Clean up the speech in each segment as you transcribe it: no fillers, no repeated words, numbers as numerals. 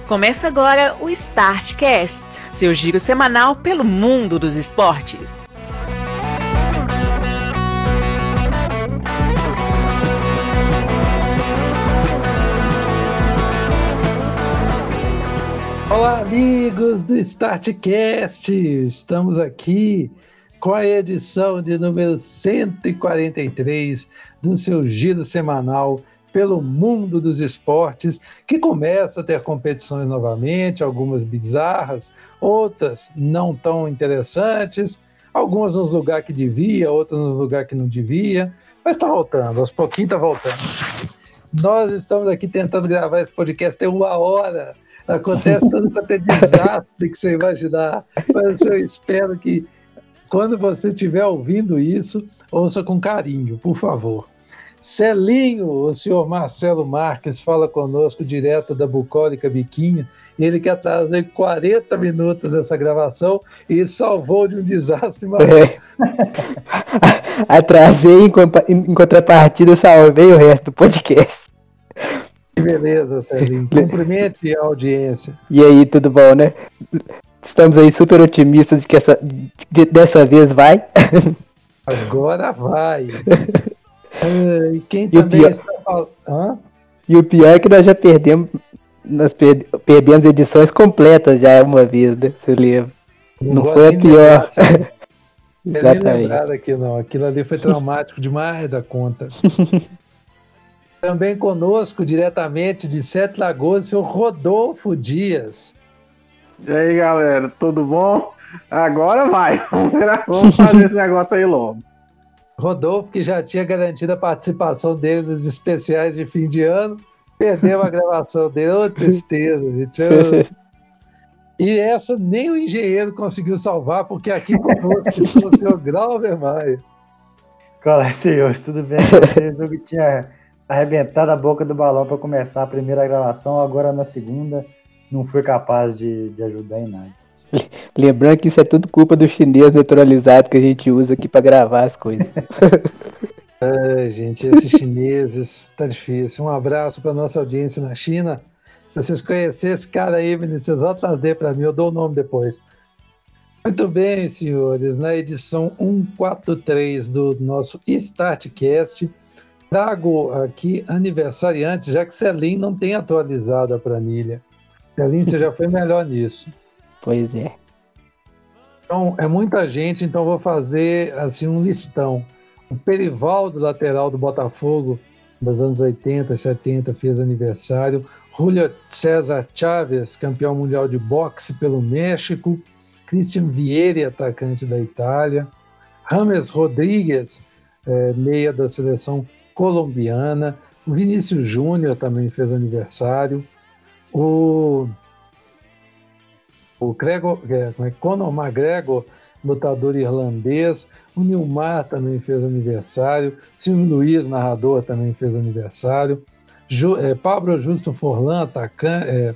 Começa agora o Startcast, seu giro semanal pelo mundo dos esportes. Olá, amigos do Startcast! Estamos aqui com a edição de número 143 do seu giro semanal pelo mundo dos esportes, que começa a ter competições novamente, algumas bizarras, outras não tão interessantes, algumas nos lugares que devia, outras nos lugares que não devia, mas está voltando, aos pouquinhos está voltando. Nós estamos aqui tentando gravar esse podcast tem 1 hora, acontece tudo quanto é desastre que você imaginar, mas eu espero que quando você estiver ouvindo isso, ouça com carinho, por favor. Celinho, o senhor Marcelo Marques fala conosco direto da bucólica Biquinha. Ele quer trazer 40 minutos dessa gravação e salvou de um desastre maior. Atrasei, em contrapartida, salvei o resto do podcast. Que beleza, Celinho. Cumprimente a audiência. E aí, tudo bom, né? Estamos aí super otimistas de que dessa vez vai. Agora vai. E quem também está falando... E o pior é que nós já perdemos, perdemos edições completas já uma vez, né? Você lembra? Não foi a pior. Não nem lembrar aqui, não. Aquilo ali foi traumático demais da conta. Também conosco, diretamente de Sete Lagoas, o senhor Rodolfo Dias. E aí, galera, tudo bom? Agora vai. Vamos fazer esse negócio aí logo. Rodolfo, que já tinha garantido a participação dele nos especiais de fim de ano, perdeu a gravação dele. Ô, tristeza, gente. E essa nem o engenheiro conseguiu salvar, porque aqui conosco está o senhor Glauber Maia. Olá, senhores, tudo bem com vocês? Eu que tinha arrebentado a boca do balão para começar a primeira gravação, agora na segunda não fui capaz de ajudar em nada. Lembrando que isso é tudo culpa do chinês naturalizado que a gente usa aqui para gravar as coisas. Gente, esses chineses, tá difícil. Um abraço para nossa audiência na China. Se vocês conhecerem esse cara aí, vocês vão trazer para mim, eu dou o nome depois. Muito bem, senhores, na edição 143 do nosso Startcast, trago aqui aniversariantes, já que Celinho não tem atualizado a planilha. Celinho, você já foi melhor nisso. Pois é. Então, é muita gente, então vou fazer assim um listão. O Perivaldo, lateral do Botafogo, dos anos 80, 70, fez aniversário. Julio César Chávez, campeão mundial de boxe pelo México. Christian Vieri, atacante da Itália. James Rodrigues, meia da seleção colombiana. O Vinícius Júnior também fez aniversário. O Conor McGregor, lutador irlandês. O Nilmar também fez aniversário. Silvio Luiz, narrador, também fez aniversário. Pablo Justo Forlan, atacante,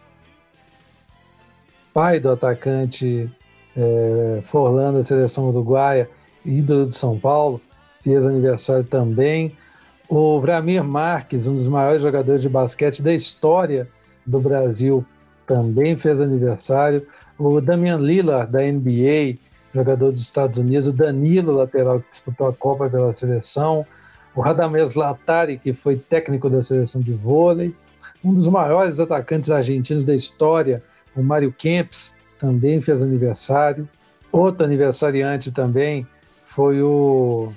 pai do atacante Forlan da seleção uruguaia, ídolo de São Paulo, fez aniversário também. O Vlamir Marques, um dos maiores jogadores de basquete da história do Brasil, também fez aniversário. O Damian Lillard, da NBA, jogador dos Estados Unidos. O Danilo, lateral, que disputou a Copa pela seleção. O Radamés Latari, que foi técnico da seleção de vôlei. Um dos maiores atacantes argentinos da história, o Mário Kempes, também fez aniversário. Outro aniversariante também foi o...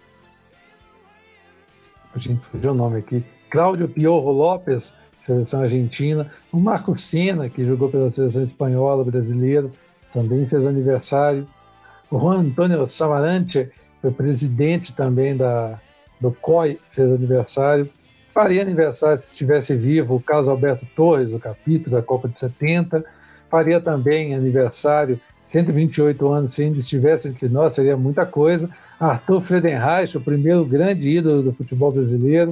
A gente fugiu o nome aqui. Cláudio Piojo Lopes, seleção argentina. O Marco Senna, que jogou pela seleção espanhola, brasileiro, também fez aniversário. O Juan Antônio Samaranch, foi presidente também do COI, fez aniversário. Faria aniversário, se estivesse vivo, o Carlos Alberto Torres, o capítulo da Copa de 70. Faria também aniversário, 128 anos, se ainda estivesse entre nós, seria muita coisa. Arthur Friedenreich, o primeiro grande ídolo do futebol brasileiro.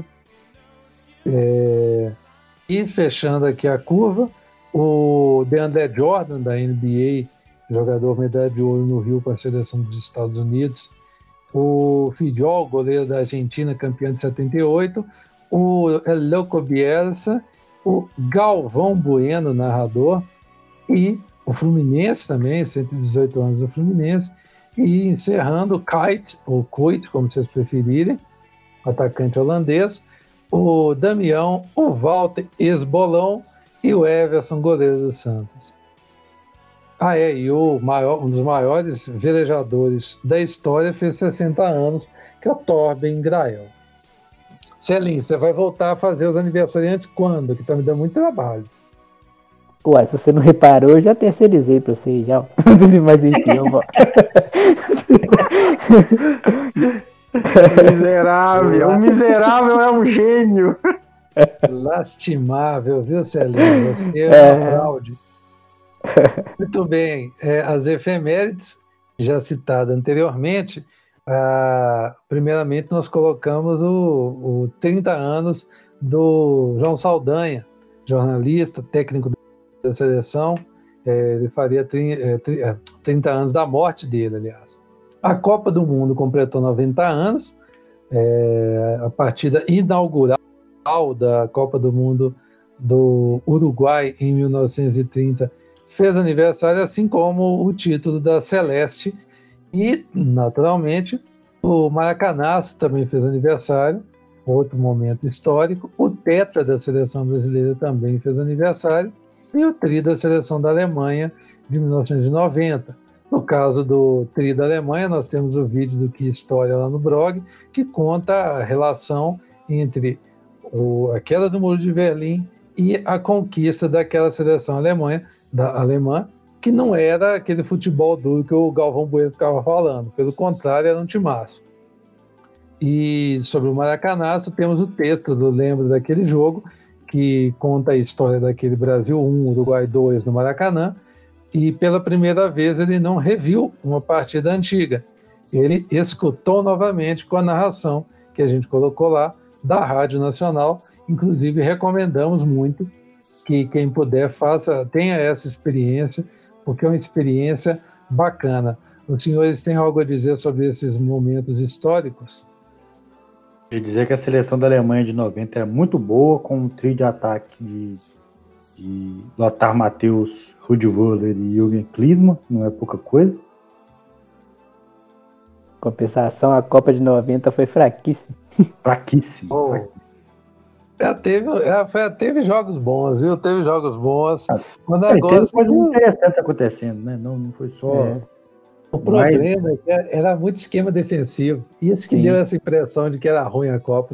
E fechando aqui a curva, o DeAndre Jordan, da NBA, jogador medalha de ouro no Rio para a seleção dos Estados Unidos. O Fidjol, goleiro da Argentina, campeão de 78. O El Loco Bielsa. o Galvão Bueno, narrador, e o Fluminense também, 118 anos do Fluminense, e encerrando o Kuyt, ou Kuyt, como vocês preferirem, atacante holandês, o Damião, o Walter, ex-Bolão, e o Everson, goleiro do Santos. E um dos maiores velejadores da história fez 60 anos, que é o Torben Grael. Celinho, você vai voltar a fazer os aniversariantes quando? Que tá me dando muito trabalho. Ué, se você não reparou, eu já terceirizei pra você já. Mas enfim, ó. Miserável, o miserável é um gênio. Lastimável, viu, Celinho? Você é uma fraude. Muito bem, as efemérides, já citada anteriormente, primeiramente nós colocamos o 30 anos do João Saldanha, jornalista, técnico da seleção. Ele faria 30 anos da morte dele, aliás. A Copa do Mundo completou 90 anos, a partida inaugural da Copa do Mundo do Uruguai em 1930 fez aniversário, assim como o título da Celeste, e naturalmente o Maracanaço também fez aniversário, outro momento histórico. O tetra da seleção brasileira também fez aniversário, e o tri da seleção da Alemanha de 1990. No caso do tri da Alemanha, nós temos o vídeo do Que História lá no blog, que conta a relação entre a queda do Muro de Berlim e a conquista daquela seleção alemã, que não era aquele futebol duro que o Galvão Bueno ficava falando, pelo contrário, era um timaço. E sobre o Maracanaço, temos o texto do Lembro daquele jogo, que conta a história daquele Brasil 1, Uruguai 2 no Maracanã, e pela primeira vez ele não reviu uma partida antiga. Ele escutou novamente com a narração que a gente colocou lá da Rádio Nacional. Inclusive recomendamos muito que quem puder tenha essa experiência, porque é uma experiência bacana. Os senhores têm algo a dizer sobre esses momentos históricos? Eu ia dizer que a seleção da Alemanha de 90 era muito boa, com um trio de ataque de Lothar Matthäus, Rudi Völler e Jürgen Klinsmann, não é pouca coisa. Compensação, a Copa de 90 foi fraquíssima. Fraquíssimo. Teve jogos bons, viu? Teve jogos bons. Teve coisa interessante acontecendo, né? Não foi só... O problema é que era muito esquema defensivo. Isso que deu essa impressão de que era ruim a Copa.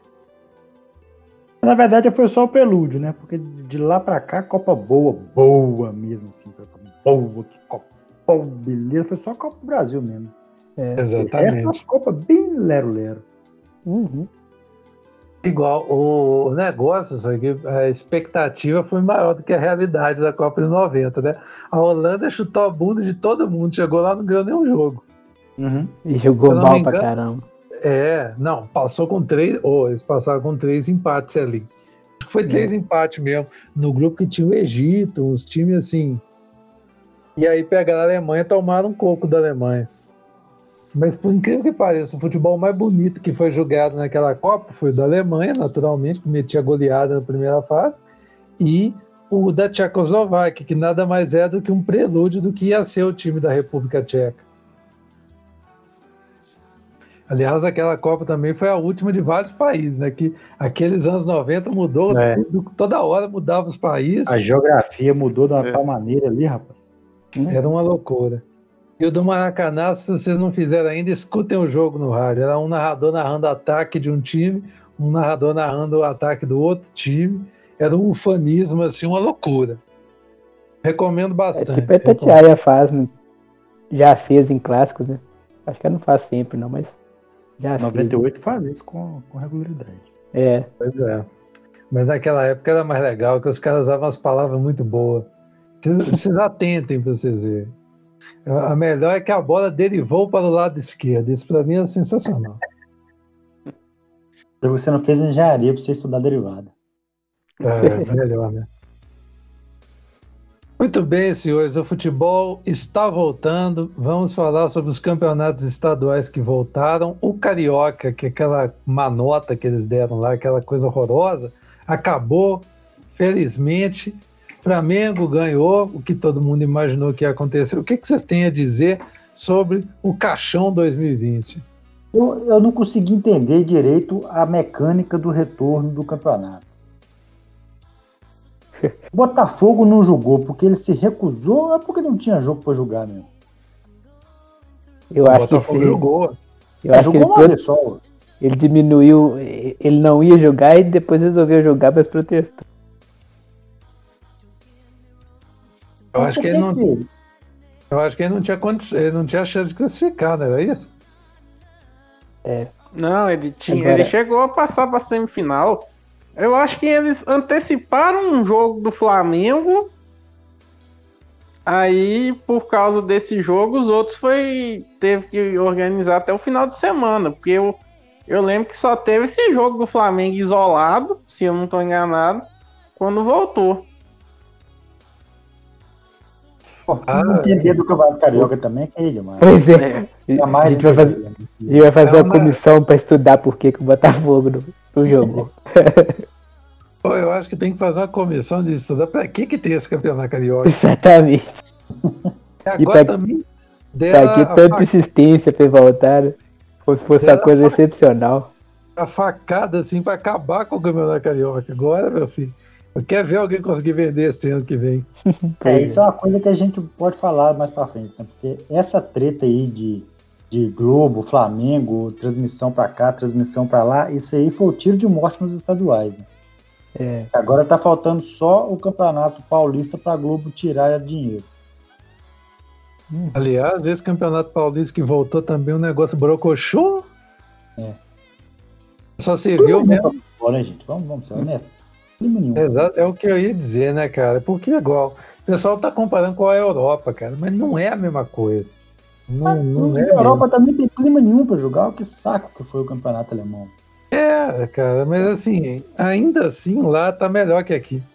Na verdade, foi só o prelúdio, né? Porque de lá pra cá, Copa boa mesmo, assim. Boa, que Copa beleza. Foi só a Copa do Brasil mesmo. Exatamente. Essa é uma Copa bem lero-lero. Uhum. Igual o negócio, só que a expectativa foi maior do que a realidade da Copa de 90, né? A Holanda chutou a bunda de todo mundo, chegou lá e não ganhou nenhum jogo. Uhum. E jogou mal pra caramba. Passou com 3, eles passaram com 3 empates ali. Acho que foi 3 empates mesmo, no grupo que tinha o Egito, uns times assim. E aí pegaram a Alemanha e tomaram um coco da Alemanha. Mas por incrível que pareça, o futebol mais bonito que foi jogado naquela Copa foi o da Alemanha, naturalmente, que metia goleada na primeira fase, e o da Tchecoslováquia, que nada mais é do que um prelúdio do que ia ser o time da República Tcheca. Aliás, aquela Copa também foi a última de vários países, né? Que aqueles anos 90 mudou, toda hora mudava os países. A geografia mudou de uma tal maneira ali, rapaz. Era uma loucura. E o do Maracanã, se vocês não fizeram ainda, escutem o jogo no rádio. Era um narrador narrando o ataque de um time, um narrador narrando o ataque do outro time. Era um ufanismo, assim, uma loucura. Recomendo bastante. Tipo a Itatiaia faz, né? Já fez em clássicos, né? Acho que ela não faz sempre, não, mas já 98 faz isso com regularidade. Pois é. Mas naquela época era mais legal, que os caras usavam umas palavras muito boas. Vocês atentem para vocês verem. A melhor é que a bola derivou para o lado esquerdo. Isso para mim é sensacional. Se você não fez engenharia para você estudar derivada. Melhor, né? Muito bem, senhores. O futebol está voltando. Vamos falar sobre os campeonatos estaduais que voltaram. O Carioca, que é aquela manota que eles deram lá, aquela coisa horrorosa, acabou. Felizmente, Flamengo ganhou o que todo mundo imaginou que ia acontecer. O que vocês têm a dizer sobre o Caixão 2020? Eu não consegui entender direito a mecânica do retorno do campeonato. O Botafogo não jogou porque ele se recusou ou porque não tinha jogo para jogar mesmo? Eu O acho Botafogo que jogou. eu acho que jogou uma vez só. ele diminuiu, ele não ia jogar e depois resolveu jogar, mas protestou. Eu acho que ele não tinha condição, ele não tinha chance de classificar, não era isso? Não, ele Agora- chegou a passar para semifinal. Eu acho que eles anteciparam um jogo do Flamengo. Aí, por causa desse jogo, os outros teve que organizar até o final de semana. Porque eu lembro que só teve esse jogo do Flamengo isolado, se eu não estou enganado, quando voltou. Não entender do Campeonato Carioca também, que é demais. Pois é. Jamais A gente vai fazer uma comissão para estudar por que o Botafogo não jogou. Pô, eu acho que tem que fazer uma comissão de estudar. Pra que tem esse campeonato carioca? Exatamente. E agora também Pra deram que tanta insistência pra voltar, né? Como se fosse uma coisa excepcional. a facada assim pra acabar com o campeonato carioca. Agora, meu filho, eu quero ver alguém conseguir vender esse ano que vem. Isso é uma coisa que a gente pode falar mais pra frente, né? Porque essa treta aí de Globo, Flamengo, transmissão pra cá, transmissão pra lá, isso aí foi o tiro de morte nos estaduais, né? Agora tá faltando só o Campeonato Paulista pra Globo tirar dinheiro. Aliás, esse campeonato paulista que voltou também um negócio brocochô. Só serviu mesmo. Bora, gente, vamos ser honestos. Clima nenhum. Exato, é o que eu ia dizer, né, cara? Porque igual, o pessoal tá comparando com a Europa, cara, mas não é a mesma coisa. Não é A Europa também tem clima nenhum pra jogar. Que saco que foi o campeonato alemão. É, cara, mas assim, ainda assim lá tá melhor que aqui.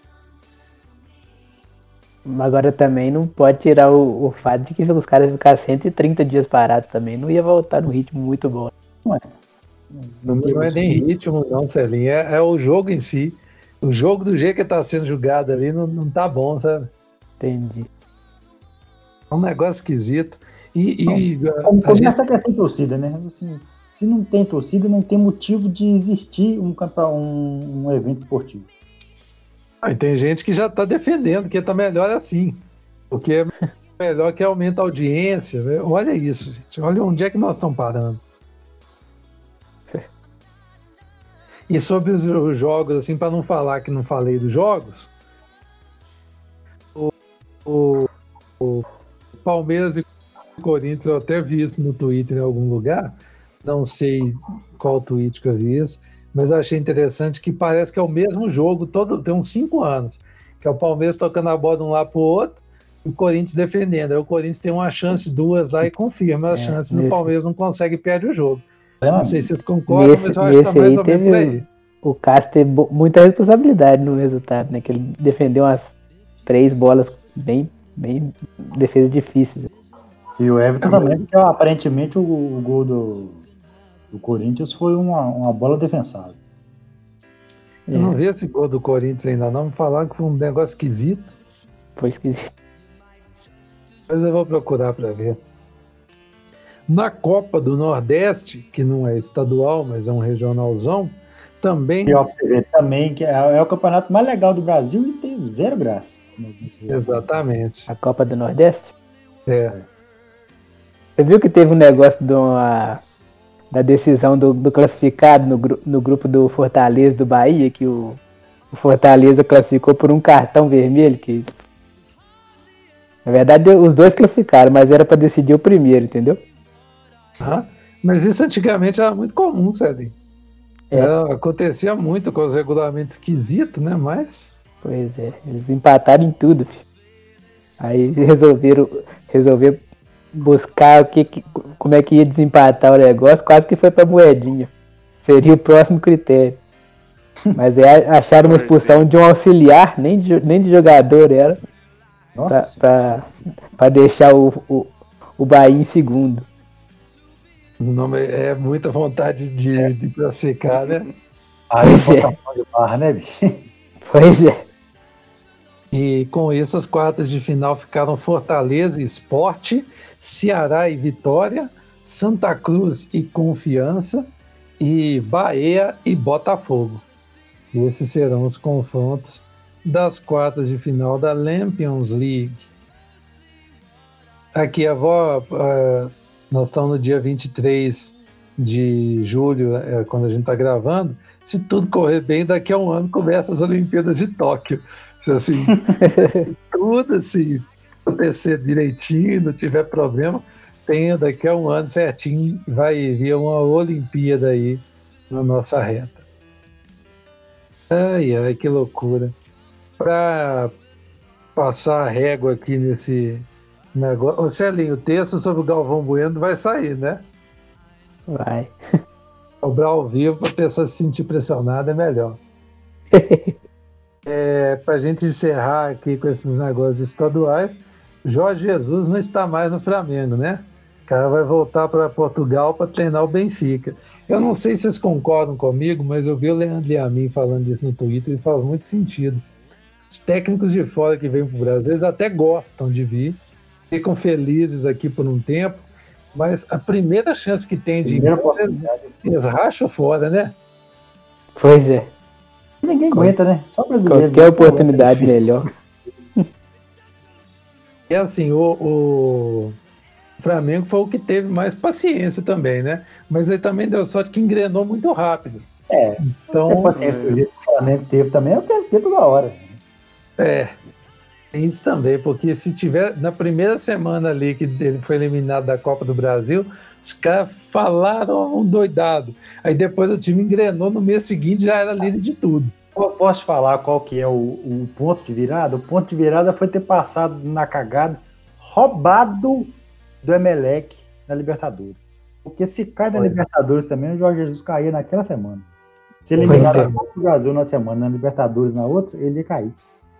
Mas agora também não pode tirar o fato de que os caras ficaram 130 dias parados também. Não ia voltar no ritmo muito bom. Não é nem ritmo, não, Celinho. É o jogo em si. O jogo do jeito que tá sendo jogado ali não tá bom, sabe? Entendi. É um negócio esquisito. Começa a questão de torcida, né? Assim, se não tem torcida, não tem motivo de existir um evento esportivo. E tem gente que já tá defendendo que tá melhor assim. Porque é melhor que aumenta a audiência. Né? Olha isso, gente. Olha onde é que nós estamos parando. E sobre os jogos, assim, para não falar que não falei dos jogos, o Palmeiras e Corinthians, eu até vi isso no Twitter em algum lugar, não sei qual tweet que eu vi isso, mas eu achei interessante que parece que é o mesmo jogo, tem uns 5 anos, que é o Palmeiras tocando a bola de um lado para o outro e o Corinthians defendendo. Aí o Corinthians tem uma chance, 2 lá e confirma as chances, o Palmeiras não consegue e perde o jogo. Não sei se vocês concordam, mas eu acho que tá mais ou menos por aí. O Cássio teve muita responsabilidade no resultado, né? Que ele defendeu umas 3 bolas bem defesas difíceis. E o Everton também, porque aparentemente o gol do Corinthians foi uma bola defensável. Eu não vi esse gol do Corinthians ainda não, me falaram que foi um negócio esquisito. Foi esquisito. Mas eu vou procurar para ver. Na Copa do Nordeste, que não é estadual, mas é um regionalzão, também... E ó, você vê também que é o campeonato mais legal do Brasil e tem 0 graça. Exatamente. A Copa do Nordeste? É. Você viu que teve um negócio da decisão do classificado no grupo do Fortaleza do Bahia, que o Fortaleza classificou por um cartão vermelho, que na verdade os dois classificaram, mas era para decidir o primeiro, entendeu? Mas isso antigamente era muito comum, Celinho. Acontecia muito com os regulamentos esquisitos, né? Mas... Pois é, eles empataram em tudo, filho. Aí resolveram buscar como é que ia desempatar o negócio, quase que foi pra moedinha. Seria o próximo critério. Mas acharam uma expulsão de um auxiliar, nem de jogador era, pra deixar o Bahia em segundo. Não, é muita vontade de classificar, né? Aí forçação de barra, né, bicho? Pois é. E com isso, as quartas de final ficaram Fortaleza e Sport, Ceará e Vitória, Santa Cruz e Confiança, e Bahia e Botafogo. E esses serão os confrontos das quartas de final da Champions League. Aqui, nós estamos no dia 23 de julho, quando a gente está gravando. Se tudo correr bem, daqui a um ano começa as Olimpíadas de Tóquio. Assim, tudo assim, acontecer direitinho, não tiver problema, daqui a um ano certinho vai vir uma Olimpíada aí na nossa reta. Ai, que loucura. Para passar a régua aqui nesse negócio. Ô Celinho, o texto sobre o Galvão Bueno vai sair, né? Vai. Cobrar ao vivo para a pessoa se sentir pressionada é melhor. Para a gente encerrar aqui com esses negócios estaduais, Jorge Jesus não está mais no Flamengo, né? O cara vai voltar para Portugal para treinar o Benfica. Eu não sei se vocês concordam comigo, mas eu vi o Leandro Yamin falando disso no Twitter e faz muito sentido. Os técnicos de fora que vêm para o Brasil, eles até gostam de vir, ficam felizes aqui por um tempo, mas a primeira chance que tem de ir, eles racham fora, né? Pois é. Ninguém aguenta, né? Só brasileiro. Qualquer oportunidade melhor. E assim, o Flamengo foi o que teve mais paciência também, né? Mas ele também deu sorte que engrenou muito rápido. Então, a paciência que o Flamengo teve também, eu quero ter toda hora. Tem isso também, porque se tiver na primeira semana ali que ele foi eliminado da Copa do Brasil, os caras falaram um doidado. Aí depois o time engrenou, no mês seguinte já era líder de tudo. Eu posso te falar qual que é o ponto de virada? O ponto de virada foi ter passado na cagada, roubado do Emelec na Libertadores. Porque se cai da Libertadores também, o Jorge Jesus caía naquela semana. Se ele eliminar a Copa do Brasil na semana, na Libertadores na outra, ele ia cair.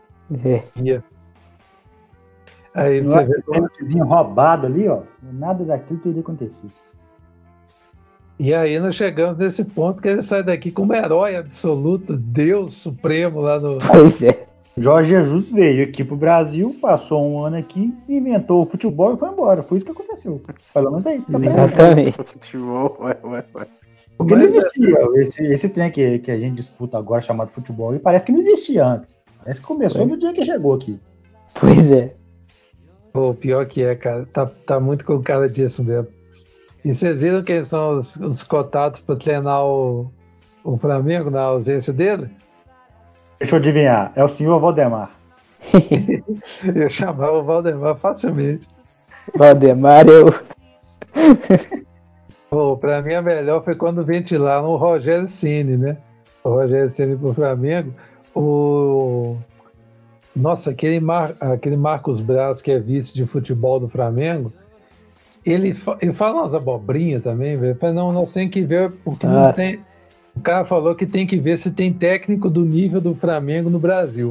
Aí você vê um roubado ali, ó, nada daquilo teria acontecido. E aí nós chegamos nesse ponto que ele sai daqui como herói absoluto, Deus supremo lá no... Pois é. Jorge Jesus veio aqui pro Brasil, passou um ano aqui, inventou o futebol e foi embora. Foi isso que aconteceu. Pelo menos é isso. Exatamente. Futebol, Porque não existia. Esse trem que a gente disputa agora, chamado futebol, e parece que não existia antes. Parece que começou no dia que chegou aqui. Pois é. Pô, pior que é, cara. Tá muito com cara disso mesmo. E vocês viram quem são os cotados para treinar o Flamengo na ausência dele? Deixa eu adivinhar. É o senhor Valdemar. Eu chamava o Valdemar facilmente. Valdemar, Para mim, a melhor foi quando ventilaram o Rogério Ceni, né? O Rogério Ceni pro Flamengo. Nossa, aquele Marcos Braz, que é vice de futebol do Flamengo, ele fala umas abobrinhas também, velho. Não, nós temos que ver, porque não tem... O cara falou que tem que ver se tem técnico do nível do Flamengo no Brasil.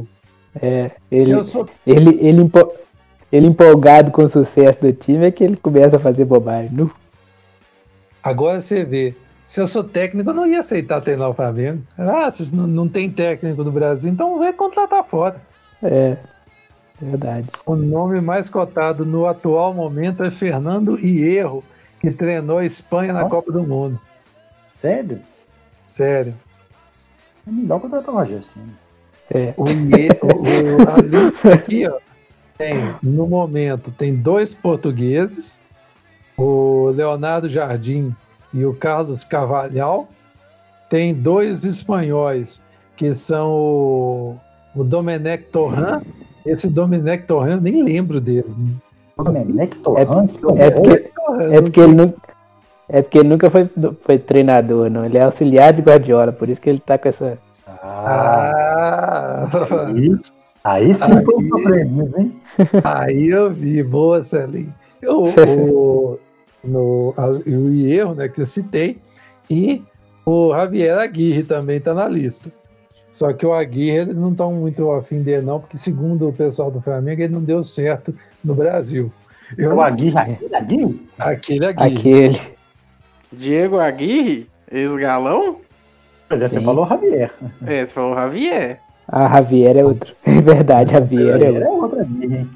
Ele empolgado com o sucesso do time é que ele começa a fazer bobagem. Agora você vê, se eu sou técnico, eu não ia aceitar treinar o Flamengo. Se não tem técnico no Brasil, então vai contratar fora. Verdade. O nome mais cotado no atual momento é Fernando Hierro, que treinou a Espanha na Copa do Mundo. Sério? Sério. É melhor contratar o Rogério, sim. A lista aqui, ó, no momento, tem 2 portugueses, o Leonardo Jardim e o Carlos Carvalhal. Tem 2 espanhóis, que são o Domenech Torrent. Esse Domenech Torrent, eu nem lembro dele. Domenech Torrent? É porque ele nunca foi treinador, não. Ele é auxiliar de Guardiola, por isso que ele tá com essa... Aí sim foi um problema, hein? Aí eu vi, boa, Celinho. O Hierro, né, que eu citei, e o Javier Aguirre também tá na lista. Só que o Aguirre, eles não estão muito afim dele, não, porque segundo o pessoal do Flamengo, ele não deu certo no Brasil. O Aguirre? Aquele Aguirre. Aquele. Diego Aguirre? Ex-galão? Pois é, você falou Javier. Você falou Javier. A Javier é outro. É verdade, Javier é É outro. outra amiga, hein?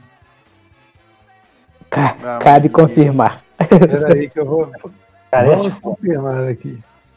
Cabe confirmar. Peraí que eu vou. Parece Vamos confirmar aqui.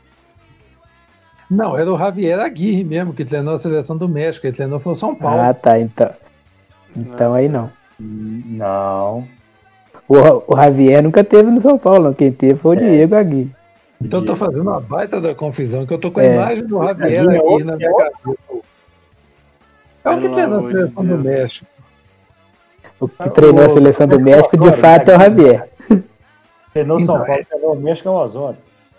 Não, era o Javier Aguirre mesmo, que treinou a seleção do México. Ele treinou foi o São Paulo. Ah, tá. Então aí não. Não. O Javier nunca teve no São Paulo, não. Quem teve foi o Diego Aguirre. Então eu tô fazendo uma baita da confusão, que eu tô com a É. imagem do Javier Aguirre é Aguirre outro, na minha cabeça. É o que Pelo treinou a amor de seleção do Deus. México. O que treinou a seleção do México, de fato, é o Javier. Treinou São Então, Paulo, treinou o México, é o Osório.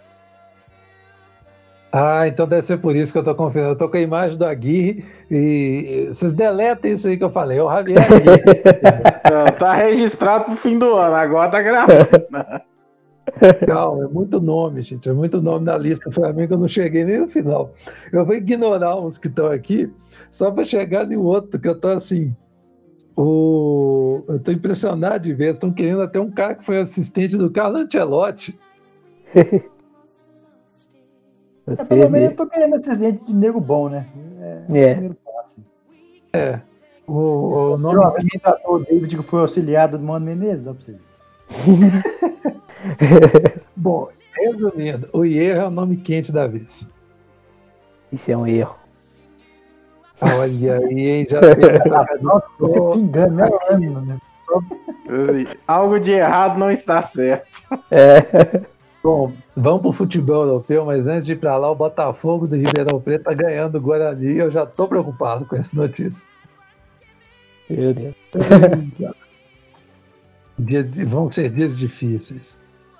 Ah, então deve ser por isso que eu tô confiando. Eu tô com a imagem do Aguirre e vocês deletem isso aí que eu falei. É o Javier Aguirre. Não, tá registrado pro fim do ano, agora tá gravando. Calma, é muito nome, gente. É muito nome na lista do Flamengo. Eu não cheguei nem no final. Eu vou ignorar uns que estão aqui só para chegar em outro, que eu tô assim. Eu tô impressionado de ver. Estão querendo até um cara que foi assistente do Carlo Ancelotti. Você Pelo menos vê. eu tô querendo assistente de nego bom, né? É. Primeiro passo. O Uma nome vez contratou o David, que foi auxiliado do Mano Menezes, ó, pra você ver. bom, resumindo, o Hierro é o nome quente da vez. Isso é um erro. Olha aí, já tem Nossa, você pingando, né? Né? Assim, algo de errado não está certo. Bom, vamos pro futebol europeu, mas antes de ir pra lá, o Botafogo do Ribeirão Preto tá ganhando o Guarani. Eu já tô preocupado com essa notícia. Meu Deus. Vão ser dias difíceis.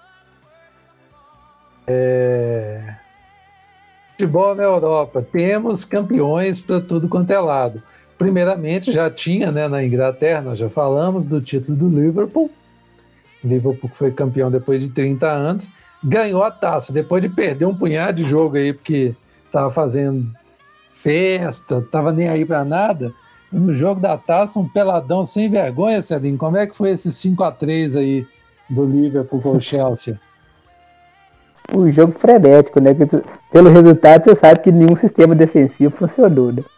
Futebol na Europa. Temos campeões para tudo quanto é lado. Primeiramente, já tinha, né, na Inglaterra, nós já falamos do título do Liverpool. Liverpool foi campeão depois de 30 anos. Ganhou a taça, depois de perder um punhado de jogo aí, porque estava fazendo festa, estava nem aí para nada. No jogo da taça, um peladão sem vergonha, Celinho. Como é que foi esse 5-3 aí do Liverpool com o Chelsea? Um jogo frenético, né? Pelo resultado, você sabe que nenhum sistema defensivo funcionou, né?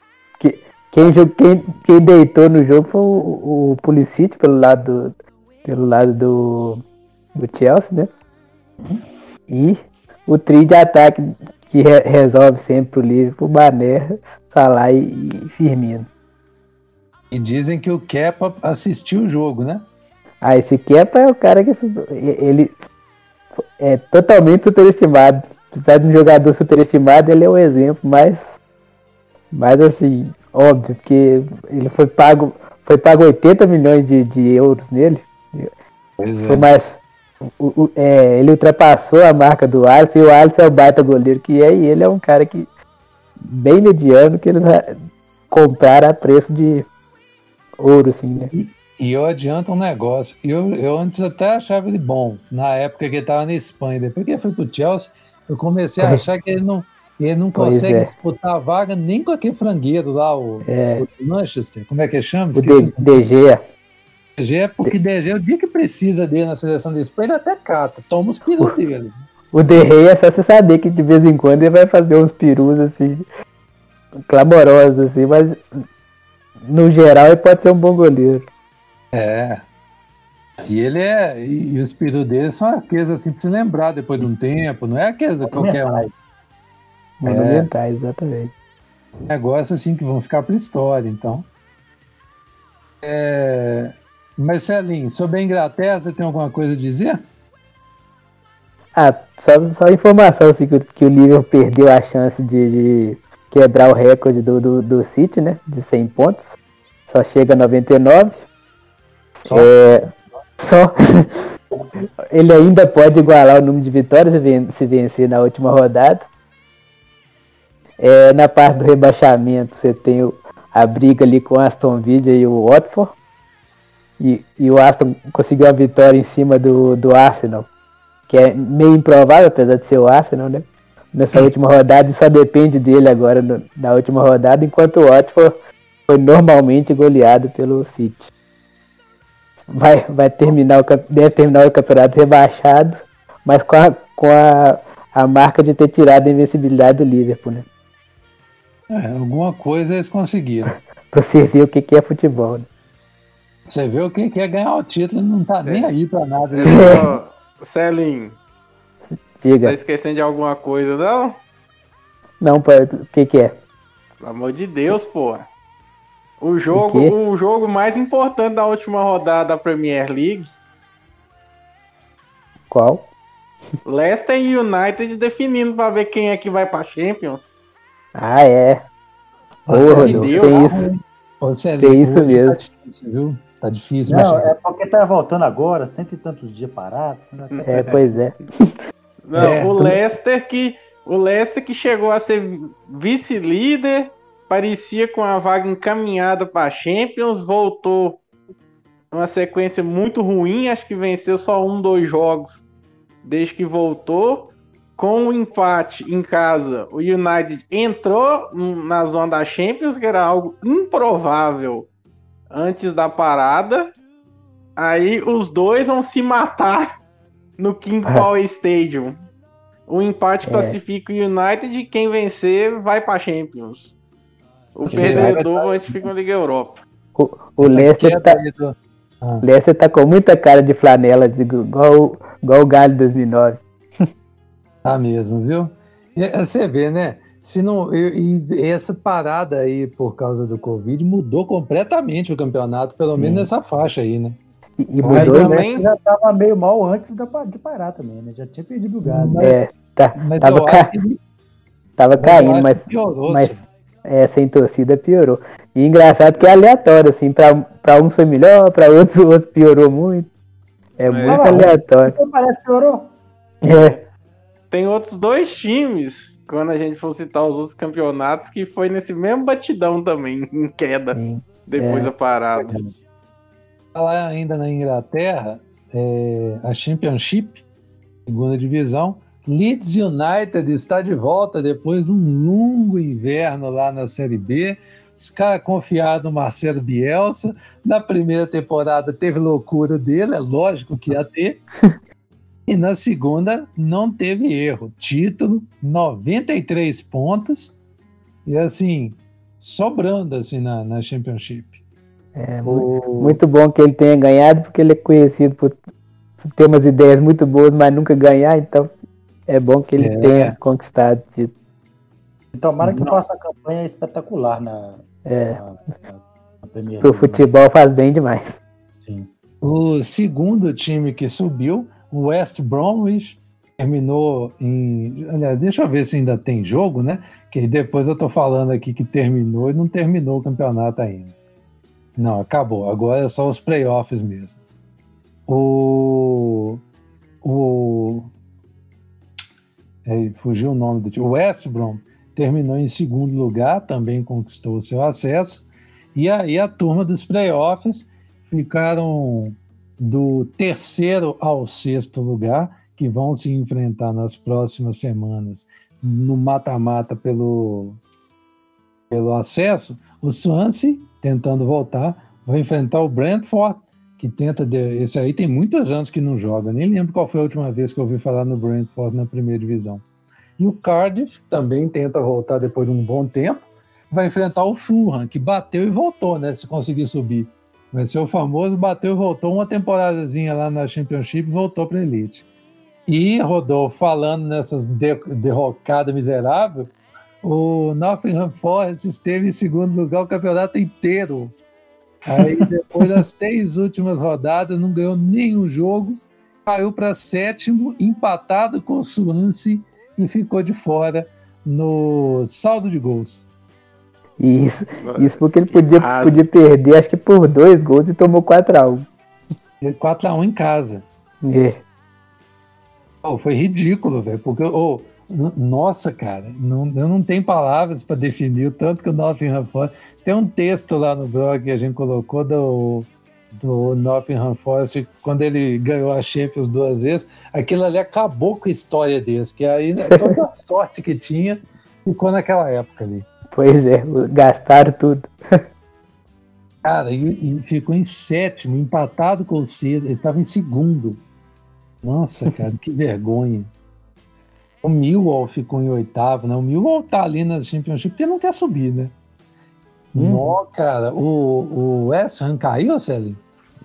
Quem deitou no jogo foi o Pulisic pelo lado do Chelsea, né? E o trio de ataque que resolve sempre o Liverpool, Mané, Salah e Firmino. E dizem que o Kepa assistiu o jogo, né? Ah, esse Kepa é o cara que ele é totalmente superestimado. Apesar de um jogador superestimado, ele é o exemplo mais assim, óbvio, porque ele foi pago 80 milhões de euros nele. Pois Foi mais. Ele ultrapassou a marca do Alisson, e o Alisson é o baita goleiro que é, e ele é um cara que bem mediano, que eles compraram a preço de ouro, assim, né? E eu adianto um negócio. Eu antes até achava ele bom, na época que ele estava na Espanha. Depois que ele foi pro Chelsea, eu comecei a achar que ele não consegue disputar a vaga nem com aquele frangueiro lá, o Manchester. Como é que chama? O DG. DG, porque DG, o dia que precisa dele na seleção da Espanha, ele até cata, toma os perus dele. O De Gea é só você saber que de vez em quando ele vai fazer uns perus assim, clamorosos, assim, mas no geral ele pode ser um bom goleiro. E e os perus dele são aqueles assim pra se lembrar depois de um tempo, não é aqueles qualquer um. Monumentais, exatamente. Negócio assim que vão ficar pra história, então. Mas, Celinho, sobre a Inglaterra, você tem alguma coisa a dizer? Só informação assim, que o Liverpool perdeu a chance de quebrar o recorde do City, né? De 100 pontos. Só chega a 99. Só. Ele ainda pode igualar o número de vitórias se vencer na última rodada. Na parte do rebaixamento, você tem a briga ali com o Aston Villa e o Watford. E o Aston conseguiu a vitória em cima do Arsenal, que é meio improvável, apesar de ser o Arsenal, né? Nessa última rodada, e só depende dele agora na última rodada, enquanto o Watford foi normalmente goleado pelo City. Deve terminar o campeonato rebaixado, mas com a marca de ter tirado a invencibilidade do Liverpool, né? Alguma coisa eles conseguiram. Pra você ver o que é futebol. Né? Você vê o que é ganhar o título, não tá nem aí pra nada. Celinho, Diga. tá esquecendo de alguma coisa, não? Não, pô, o que é? Pelo amor de Deus, porra. O quê? jogo mais importante da última rodada da Premier League. Qual? Leicester e United definindo pra ver quem é que vai pra Champions. Ah, é. Nossa, Porra, de Deus, Deus. tem isso. Tem isso hoje mesmo. tá difícil, viu? Tá difícil, Não, mas é porque tá voltando agora, cento e tantos dias parado. Pois é. Não, o Leicester que chegou a ser vice-líder, parecia com a vaga encaminhada para Champions, voltou uma sequência muito ruim, acho que venceu só 2 jogos desde que voltou. Com o empate em casa, o United entrou na zona da Champions, que era algo improvável antes da parada. Aí os dois vão se matar no King Power Stadium. O empate classifica o United e quem vencer vai para Champions. O perdedor a gente fica na Liga Europa. O Leicester tá com muita cara de flanela, igual o Galo de 2009. Tá mesmo, viu? Você vê, né? Se não, essa parada aí por causa do Covid mudou completamente o campeonato, pelo menos nessa faixa aí, né? E Mas mudou, também né? Já tava meio mal antes de parar também, né? Já tinha perdido o gás. Tava caindo, mas sem torcida piorou. E engraçado que é aleatório, assim, pra uns foi melhor, pra outros piorou muito. É muito aleatório. Então parece que piorou. Tem outros 2 times, quando a gente for citar os outros campeonatos, que foi nesse mesmo batidão também, em queda, depois da parada. Lá ainda na Inglaterra, a Championship, segunda divisão, Leeds United está de volta depois de um longo inverno lá na Série B. Os caras confiaram no Marcelo Bielsa. Na primeira temporada teve loucura dele, é lógico que ia ter. E na segunda não teve erro. Título, 93 pontos. E assim, sobrando assim na Championship. Muito bom que ele tenha ganhado, porque ele é conhecido por ter umas ideias muito boas, mas nunca ganhar, então é bom que ele tenha conquistado o título. Tomara que faça uma campanha espetacular na Premier League. Pro futebol faz bem demais. Sim. O segundo time que subiu, o West Bromwich, terminou em... Aliás, deixa eu ver se ainda tem jogo, né? Que depois eu tô falando aqui que terminou e não terminou o campeonato ainda. Não, acabou. Agora é só os playoffs mesmo. Fugiu o nome do time. O West Brom terminou em segundo lugar, também conquistou o seu acesso. E aí a turma dos playoffs ficaram do 3º ao 6º lugar, que vão se enfrentar nas próximas semanas no mata-mata pelo acesso. O Swansea, tentando voltar, vai enfrentar o Brentford, que tenta... Esse aí tem muitos anos que não joga, nem lembro qual foi a última vez que eu ouvi falar no Brentford na primeira divisão. E o Cardiff também tenta voltar depois de um bom tempo, vai enfrentar o Fulham, que bateu e voltou, né, se conseguir subir. Vai ser o famoso bateu e voltou, uma temporadazinha lá na Championship e voltou para a Elite. E, Rodolfo, falando nessas derrocadas miseráveis, o Nottingham Forest esteve em segundo lugar o campeonato inteiro. Aí, depois das 6 últimas rodadas, não ganhou nenhum jogo, caiu para 7º, empatado com o Swansea e ficou de fora no saldo de gols. Isso porque ele podia perder, acho que por 2 gols e tomou 4-1. 4-1 em casa. Foi ridículo, velho, porque... nossa, cara, eu não tenho palavras para definir o tanto que o Nottingham Forest... Tem um texto lá no blog que a gente colocou do Nottingham Forest, quando ele ganhou a Champions 2 vezes, aquilo ali acabou com a história deles, que aí, né, toda a sorte que tinha ficou naquela época ali. Pois é, gastaram tudo. Cara, e ficou em 7º, empatado com o 6º, ele estava em 2º. Nossa, cara, que vergonha. O Millwall ficou em oitavo, né? O Millwall tá ali nas Championship porque não quer subir, né? Não, cara, o West Ham caiu, Celinho?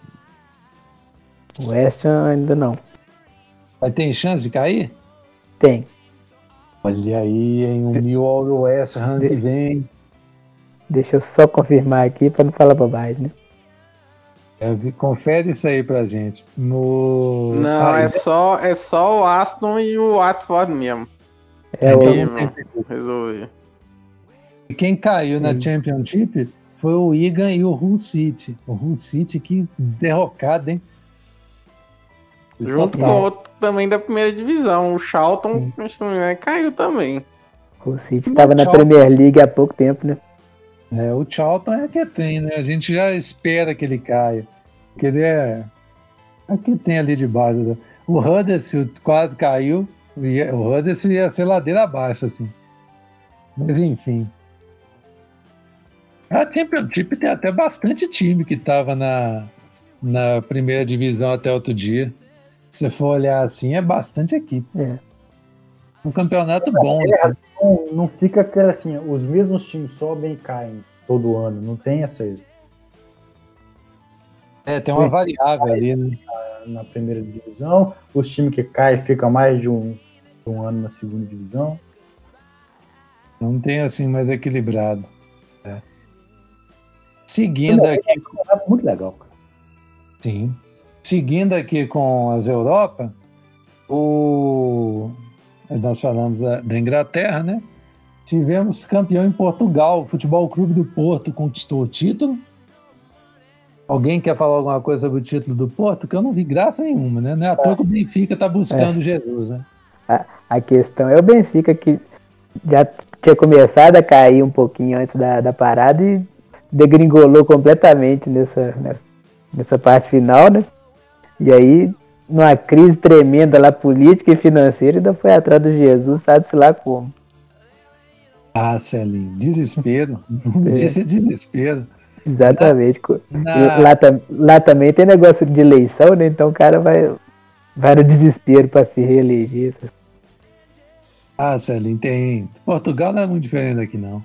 O West Ham ainda não. Vai ter chance de cair? Tem. Olha aí, hein? O Millwall e o West Ham que vem. Deixa eu só confirmar aqui para não falar bobagem, né? Confere isso aí pra gente. Não, é só o Aston e o Watford mesmo. É o Resolver. E quem caiu na Championship foi o Wigan e o Hull City. O Hull City, que derrocado, hein? Junto com outro também da primeira divisão. O Charlton caiu também. O City estava na Premier League há pouco tempo, né? O Charlton é que tem, né? A gente já espera que ele caia. Porque ele é que tem ali de baixo. O Huddersfield quase caiu. O Huddersfield ia ser ladeira abaixo, assim. Mas enfim. A Championship tem até bastante time que estava na primeira divisão até outro dia. Se você for olhar assim, é bastante equipe. Um campeonato bom. Não fica aquela assim, os mesmos times sobem e caem todo ano. Não tem essa aí. Tem uma variável ali, né? Na primeira divisão. Os times que caem ficam mais de um ano na segunda divisão. Não tem assim mais equilibrado. Seguindo aqui. Muito legal, cara. Sim. Seguindo aqui com as Europa, nós falamos da Inglaterra, né? Tivemos campeão em Portugal, o Futebol Clube do Porto conquistou o título. Alguém quer falar alguma coisa sobre o título do Porto? Que eu não vi graça nenhuma, né? Não é à toa que o Benfica está buscando Jesus, né? A questão é o Benfica que já tinha começado a cair um pouquinho antes da parada e degringolou completamente nessa parte final, né? E aí, numa crise tremenda lá, política e financeira, ainda foi atrás do Jesus, sabe-se lá como. Celinho, desespero. Não disse desespero. Exatamente. Lá também tem negócio de eleição, né? Então o cara vai no desespero para se reeleger. Celinho, tem. Portugal não é muito diferente daqui, não.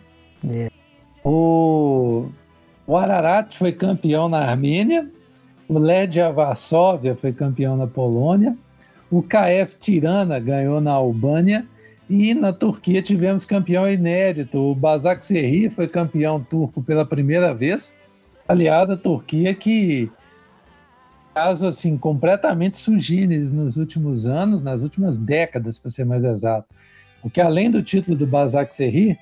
O Ararat foi campeão na Armênia. O Legia Varsóvia foi campeão na Polônia. O KF Tirana ganhou na Albânia. E na Turquia tivemos campeão inédito. O Başakşehir foi campeão turco pela primeira vez. Aliás, a Turquia que, caso assim, completamente sugires nos últimos anos, nas últimas décadas, para ser mais exato. Porque além do título do Başakşehir,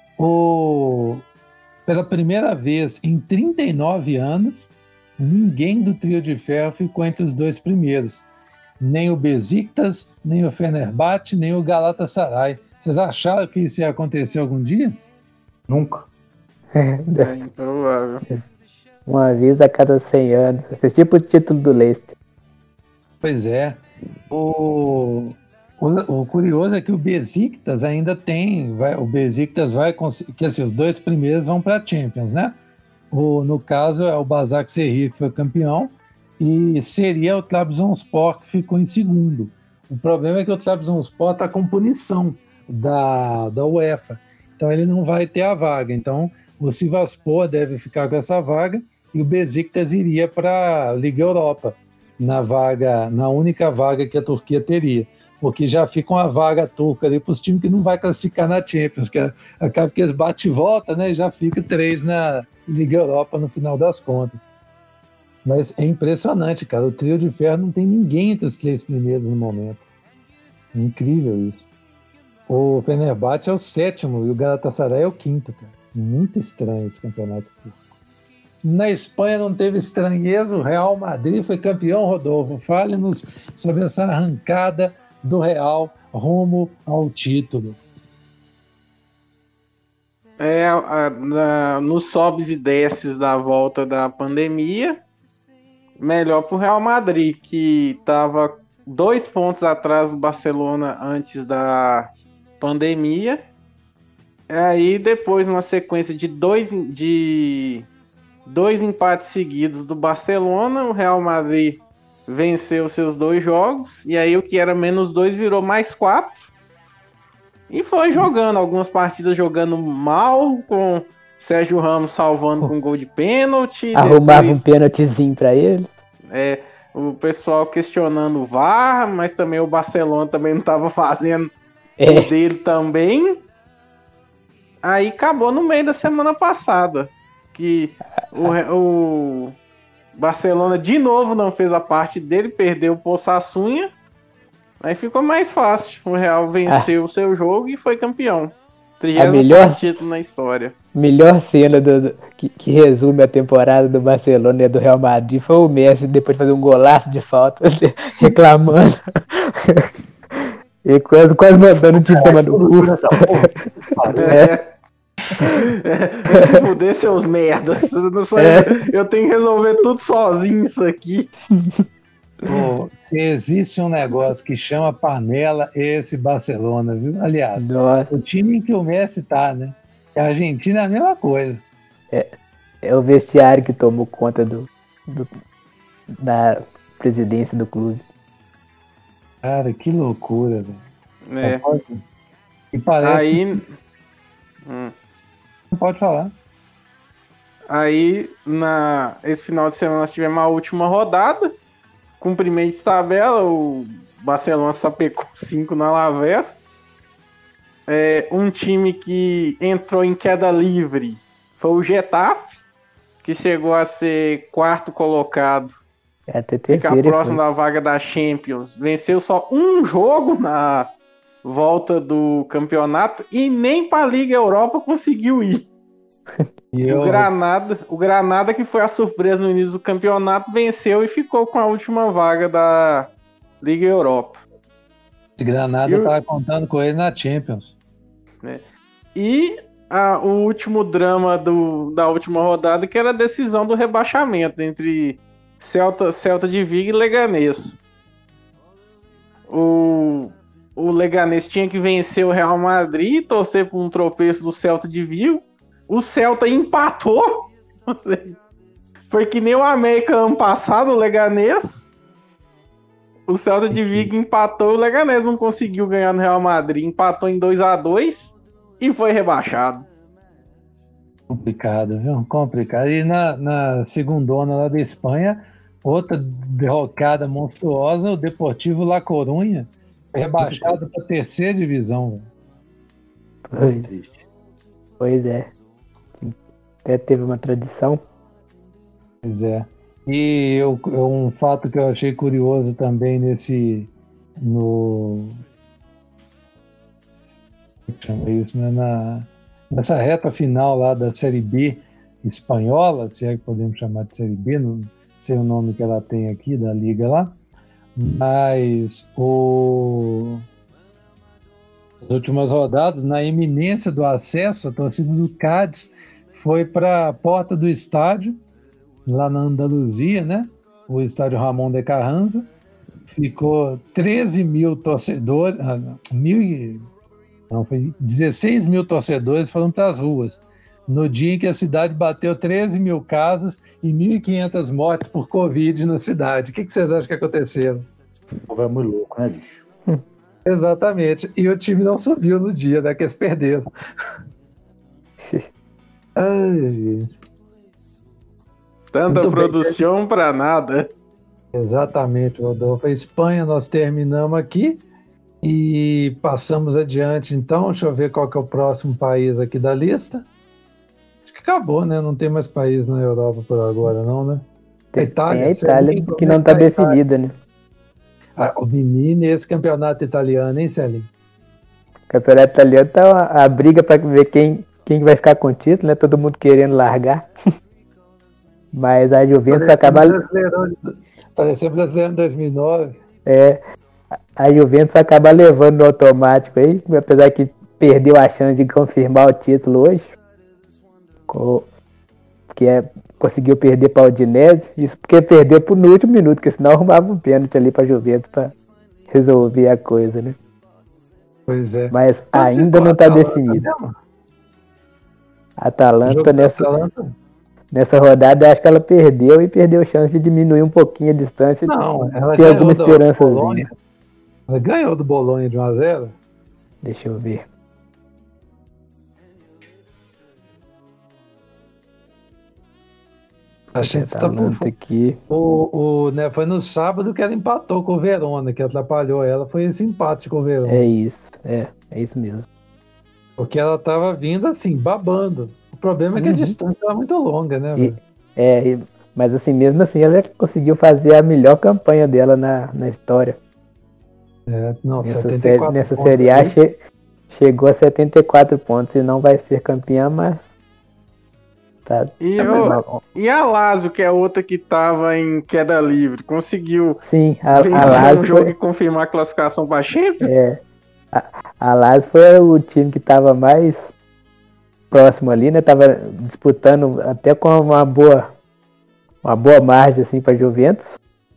pela primeira vez em 39 anos, ninguém do trio de ferro ficou entre os dois primeiros. Nem o Besiktas, nem o Fenerbahçe, nem o Galatasaray. Vocês acharam que isso ia acontecer algum dia? Nunca. É improvável. Uma vez a cada 100 anos. Esse tipo de título do Leicester. Pois é. O curioso é que o Besiktas ainda tem... o Besiktas vai conseguir... Que assim, os dois primeiros vão para a Champions, né? No caso, é o Başakşehir que foi campeão. E seria o Trabzonspor que ficou em segundo. O problema é que o Trabzonspor está com punição da UEFA. Então ele não vai ter a vaga. Então o Sivasspor deve ficar com essa vaga e o Besiktas iria para a Liga Europa, na única vaga que a Turquia teria. Porque já fica uma vaga turca ali para os times que não vai classificar na Champions, que acaba que eles bate e volta, né? E já fica 3 na Liga Europa no final das contas. Mas é impressionante, cara. O trio de ferro não tem ninguém entre os 3 primeiros no momento. Incrível isso. O Fenerbahçe é o 7º e o Galatasaray é o 5º, cara. Muito estranho esse campeonato turco. Na Espanha não teve estranheza. O Real Madrid foi campeão, Rodolfo. Fale-nos sobre essa arrancada do Real rumo ao título. Nos sobes e desces da volta da pandemia, melhor para o Real Madrid, que estava 2 pontos atrás do Barcelona antes da pandemia. Aí depois, numa sequência de dois empates seguidos do Barcelona, o Real Madrid venceu seus 2 jogos, e aí o que era -2 virou +4. E foi jogando, algumas partidas jogando mal, com Sérgio Ramos salvando com gol de pênalti. Arrumava depois, um pênaltizinho pra ele. o pessoal questionando o VAR, mas também o Barcelona também não estava fazendo o dele também. Aí acabou no meio da semana passada, que o Barcelona de novo não fez a parte dele, perdeu o Sassuolo. Aí ficou mais fácil. O Real venceu o seu jogo e foi campeão. 30º título na história. Melhor cena que resume a temporada do Barcelona e do Real Madrid foi o Messi, depois de fazer um golaço de falta, reclamando. E quase mandando o time tomar no cu. Se fuder, seus merdas. Eu tenho que resolver tudo sozinho isso aqui. Pô, se existe um negócio que chama panela, é esse Barcelona, viu? Aliás, o time em que o Messi tá, né? A Argentina é a mesma coisa. É o vestiário que tomou conta da presidência do clube. Cara, que loucura, velho. E parece que... Não pode falar. Aí, esse final de semana, nós tivemos a última rodada. Cumprimento de tabela, o Barcelona sapecou 5 no Alavés. Um time que entrou em queda livre foi o Getafe, que chegou a ser 4º colocado. Ficar próximo da vaga da Champions. Venceu só um jogo na volta do campeonato e nem para a Liga Europa conseguiu ir. O Granada, que foi a surpresa no início do campeonato, venceu e ficou com a última vaga da Liga Europa. O Granada estava contando com ele na Champions. E o último drama da última rodada, que era a decisão do rebaixamento entre Celta de Vigo e Leganés. O Leganés tinha que vencer o Real Madrid e torcer por um tropeço do Celta de Vigo. O Celta empatou. Foi que nem o América ano passado, o Leganés. O Celta de Vigo empatou, o Leganés não conseguiu ganhar no Real Madrid. Empatou em 2-2 e foi rebaixado. Complicado, viu? Complicado. E na segundona lá da Espanha, outra derrocada monstruosa, o Deportivo La Coruña, rebaixado para a 3ª divisão. Foi triste. Pois é. Até teve uma tradição. Pois é. E um fato que eu achei curioso também nessa reta final lá da Série B espanhola, se é que podemos chamar de Série B, não sei o nome que ela tem aqui, da liga lá, mas as últimas rodadas, na iminência do acesso, a torcida do Cádiz foi para a porta do estádio, lá na Andaluzia, né? O estádio Ramón de Carranza. Ficou 13 mil torcedores, foi 16 mil torcedores foram para as ruas. No dia em que a cidade bateu 13 mil casos e 1.500 mortes por Covid na cidade. O que vocês acham que aconteceu? O povo é muito louco, né, bicho? Exatamente. E o time não subiu no dia, né? Que eles perderam. Ai, gente. Tanta muito produção para nada. Exatamente, Rodolfo. A Espanha nós terminamos aqui e passamos adiante, então. Deixa eu ver qual que é o próximo país aqui da lista. Acho que acabou, né? Não tem mais país na Europa por agora, não, né? A Itália que não está definida, né? O menino, esse campeonato italiano, hein, Celinho? O campeonato italiano tá a briga para ver quem vai ficar com o título, né? Todo mundo querendo largar. Mas a Juventus vai acabar... Pareceu brasileiro em 2009. A Juventus vai acabar levando no automático aí, apesar que perdeu a chance de confirmar o título hoje. Conseguiu perder para o Udinese, isso porque perdeu no último minuto, porque senão arrumava um pênalti ali para a Juventus para resolver a coisa, né? Pois é. Mas ainda não está definido. A Atalanta nessa rodada, acho que ela perdeu chance de diminuir um pouquinho a distância. Não, ela ter alguma esperança. Ela ganhou do Bolonha de 1-0? Deixa eu ver. Achei que você tá por Atalanta aqui. né, foi no sábado que ela empatou com o Verona, que atrapalhou ela, foi esse empate com o Verona. É isso mesmo. Porque ela tava vindo assim, babando. O problema é que a distância era muito longa, né, velho? Mas assim, mesmo assim, ela conseguiu fazer a melhor campanha dela na história. Não, Nessa 74 nessa pontos Série A ali. chegou a 74 pontos e não vai ser campeã, mas tá. E a Lazio, que é outra que tava em queda livre, conseguiu Sim, a vencer Lazio um jogo foi, e confirmar a classificação para Champions? a Lazio foi o time que tava mais próximo ali, né? Tava disputando até com uma boa margem assim para Juventus.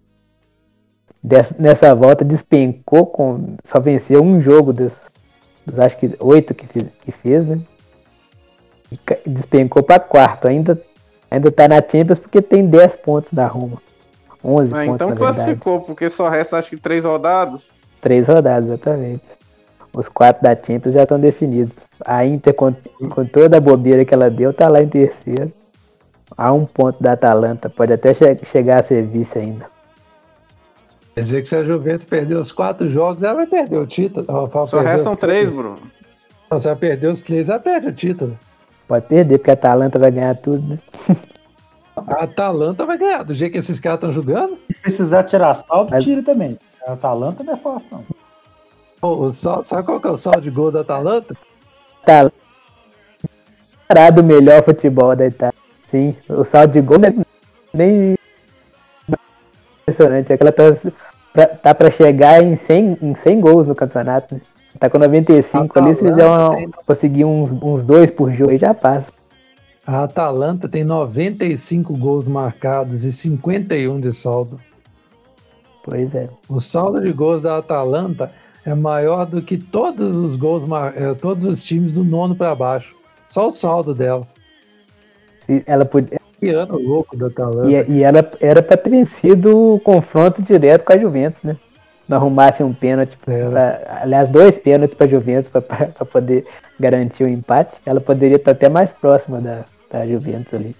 Nessa volta despencou, só venceu um jogo dos acho que 8 que fez, né? E despencou para quarto. Ainda tá na Champions porque tem 10 pontos da Roma. 11 pontos, Então na verdade. classificou, porque só resta acho que 3 rodadas. 3 rodadas, exatamente. Os 4 da Champions já estão definidos. A Inter, com toda a bobeira que ela deu, tá lá em terceiro. A 1 ponto da Atalanta. Pode até chegar a ser vice ainda. Quer dizer que se a Juventus perder os 4 jogos, ela vai perder o título. Só restam 3, Bruno. Se ela perder os 3, ela perde o título. Pode perder, porque a Atalanta vai ganhar tudo, né? A Atalanta vai ganhar, do jeito que esses caras estão jogando. Se precisar tirar saldo, tira também. A Atalanta não é fácil, não. Sabe qual que é o saldo de gol da Atalanta? Tá parado o melhor futebol da Itália. Sim, o saldo de gol não é nem impressionante. Ela tá pra chegar em 100 gols no campeonato, né? Tá com 95 ali, se fizer conseguir uns 2 por jogo, aí já passa. A Atalanta tem 95 gols marcados e 51 de saldo. Pois é. O saldo de gols da Atalanta é maior do que todos os gols, todos os times do 9º para baixo. Só o saldo dela. Ela podia. Que ano louco da Atalanta. E ela era pra ter vencido o confronto direto com a Juventus, né? Não arrumasse um pênalti, aliás, 2 pênaltis pra Juventus pra poder garantir o empate. Ela poderia estar até mais próxima da Juventus ali.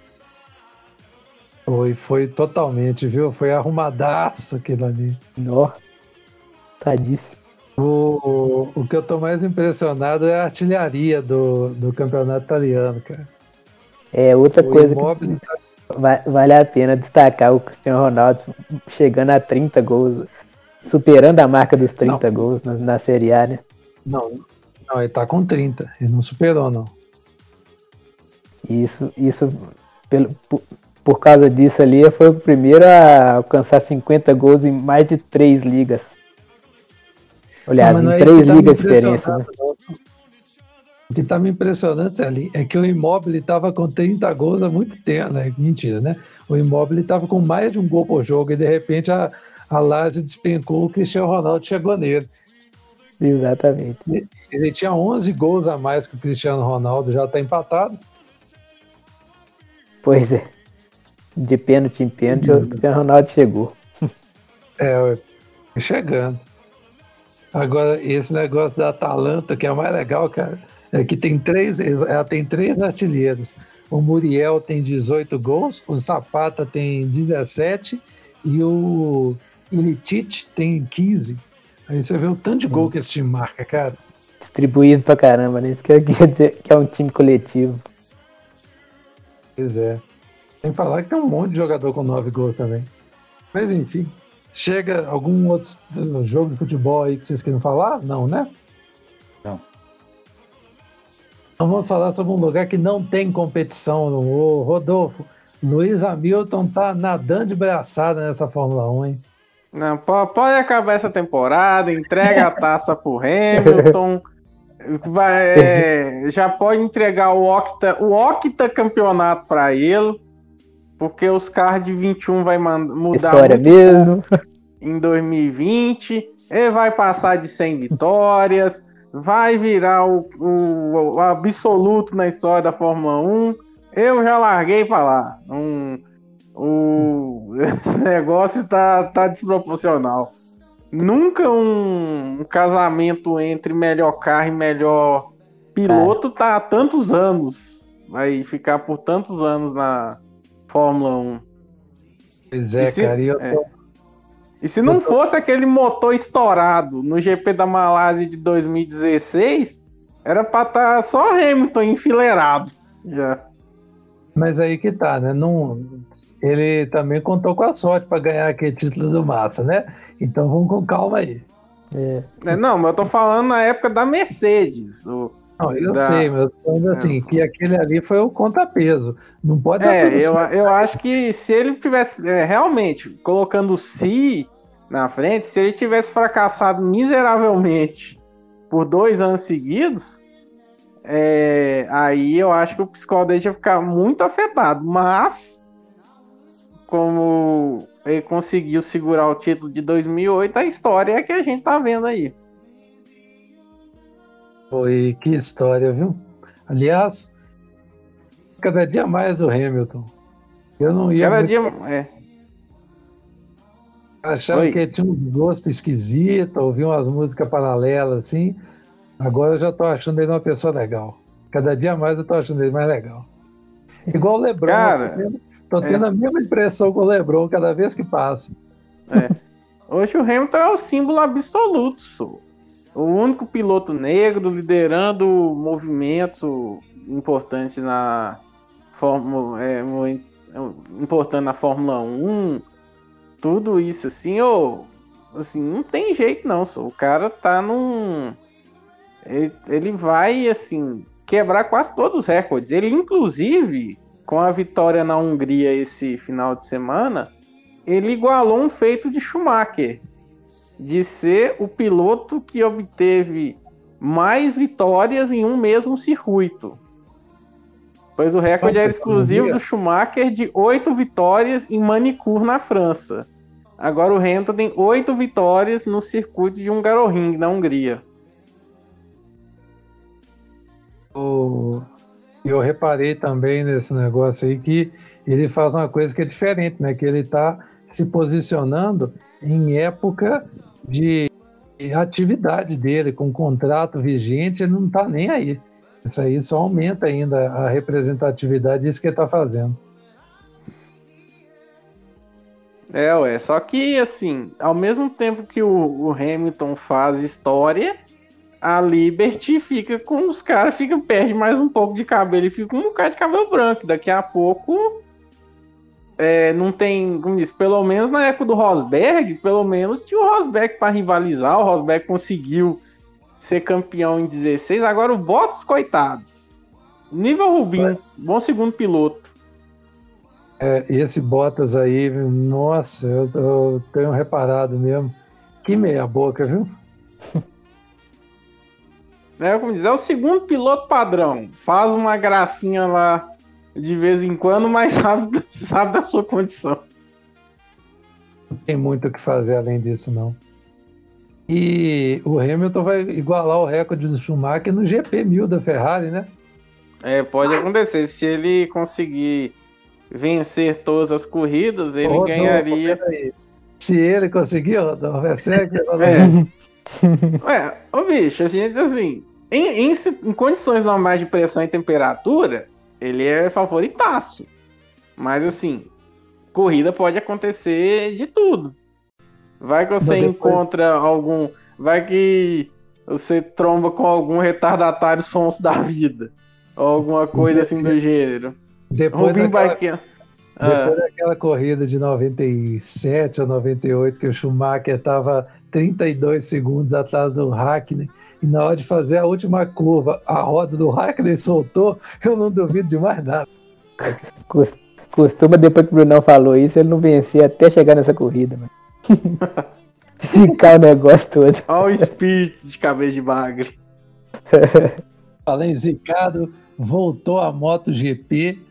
Foi totalmente, viu? Foi arrumadaço aquilo ali. Nó, tadíssimo. O que eu tô mais impressionado é a artilharia do campeonato italiano, cara. É outra coisa Immobile que vale a pena destacar, o Cristiano Ronaldo chegando a 30 gols, superando a marca dos 30 gols na Série A, né? Não, ele tá com 30, ele não superou, não. Isso por causa disso ali, foi o primeiro a alcançar 50 gols em mais de 3 ligas. Aliás, em 3 ligas de diferença, né? O que tá me impressionando ali é que o Immobile tava com 30 gols há muito tempo, né? Mentira, né? O Immobile tava com mais de um gol por jogo e de repente a Lazio despencou, o Cristiano Ronaldo chegou nele. Exatamente. Ele tinha 11 gols a mais que o Cristiano Ronaldo, já tá empatado. Pois é. De pênalti em pênalti, o Cristiano Ronaldo chegou. Chegando. Agora, esse negócio da Atalanta, que é o mais legal, cara, é que ela tem 3 artilheiros. O Muriel tem 18 gols, o Zapata tem 17 e o Ilicic tem 15. Aí você vê o tanto de gol que esse time marca, cara. Distribuído pra caramba, né? Isso quer dizer que é um time coletivo. Pois é. Sem falar que tem um monte de jogador com 9 gols também. Mas enfim, chega algum outro jogo de futebol aí que vocês querem falar? Não, né? Não. Então vamos falar sobre um lugar que não tem competição. Ô, Rodolfo, Lewis Hamilton tá nadando de braçada nessa Fórmula 1, hein? Não, pode acabar essa temporada, entrega a taça pro Hamilton, já pode entregar o octa campeonato para ele, porque os carros de 21 vai mudar história muito mesmo em 2020, ele vai passar de 100 vitórias, vai virar o absoluto na história da Fórmula 1, eu já larguei para lá. Esse negócio tá desproporcional. Nunca um casamento entre melhor carro e melhor piloto tá há tantos anos. Vai ficar por tantos anos na Fórmula 1. Pois é, cara. E se não fosse aquele motor estourado no GP da Malásia de 2016, era pra estar só Hamilton enfileirado já. Mas aí que tá, né? Ele também contou com a sorte para ganhar aquele título do Massa, né? Então vamos com calma aí. Não, mas eu tô falando na época da Mercedes. Não, eu sei, mas eu tô falando assim, que aquele ali foi o contrapeso. Não pode dar tudo certo. Eu acho que se ele tivesse realmente colocando o Si na frente, se ele tivesse fracassado miseravelmente por 2 anos seguidos, aí eu acho que o psicólogo dele ia ficar muito afetado. Mas, como ele conseguiu segurar o título de 2008, a história é que a gente tá vendo aí. Foi, que história, viu? Aliás, cada dia mais o Hamilton. Eu não ia... Achava que ele tinha um gosto esquisito, ouvia umas músicas paralelas, assim. Agora eu já tô achando ele uma pessoa legal. Cada dia mais eu tô achando ele mais legal. Igual o LeBron. Cara, tô tendo a mesma impressão com o LeBron cada vez que passa. Hoje o Hamilton é o símbolo absoluto, o único piloto negro liderando movimentos importantes na Fórmula 1. Tudo isso, assim, não tem jeito não, o cara tá ele vai, assim, quebrar quase todos os recordes. Ele, inclusive, com a vitória na Hungria esse final de semana, ele igualou um feito de Schumacher, de ser o piloto que obteve mais vitórias em um mesmo circuito. Pois o recorde era exclusivo do Schumacher de 8 vitórias em Manicourt, na França. Agora o Hamilton tem 8 vitórias no circuito de Hungaroring, na Hungria. Eu reparei também nesse negócio aí que ele faz uma coisa que é diferente, né? Que ele está se posicionando em época de atividade dele, com contrato vigente, ele não está nem aí. Isso aí só aumenta ainda a representatividade disso que ele está fazendo. Só que, assim, ao mesmo tempo que o Hamilton faz história, a Liberty fica com os caras, perde mais um pouco de cabelo e fica com um bocado de cabelo branco. Daqui a pouco não tem, como diz, pelo menos na época do Rosberg, pelo menos tinha o Rosberg para rivalizar. O Rosberg conseguiu ser campeão em 16. Agora o Bottas, coitado, nível Rubinho, bom segundo piloto. Esse Bottas aí, nossa, eu tenho reparado mesmo, que meia boca, viu? Como diz, é o segundo piloto padrão, faz uma gracinha lá de vez em quando, mas sabe da sua condição. Não tem muito o que fazer além disso, não. E o Hamilton vai igualar o recorde do Schumacher no GP1000 da Ferrari, né? Pode acontecer. Se ele conseguir vencer todas as corridas, ele ganharia. Se ele conseguir, Rodolfo, é sério? Bicho, a gente, assim, em condições normais de pressão e temperatura, ele é favoritaço. Mas, assim, corrida pode acontecer de tudo. Vai que você encontra algum... Vai que você tromba com algum retardatário sonso da vida. Ou alguma coisa assim do gênero. Depois daquela corrida de 97 ou 98, que o Schumacher estava 32 segundos atrás do Hakkinen, e na hora de fazer a última curva, a roda do Hakkinen soltou, eu não duvido de mais nada. Costuma, depois que o Brunão falou isso, ele não vencia até chegar nessa corrida, mano. Ficar o negócio todo. Olha o espírito de cabeça de bagre. Falei zicado, voltou a MotoGP,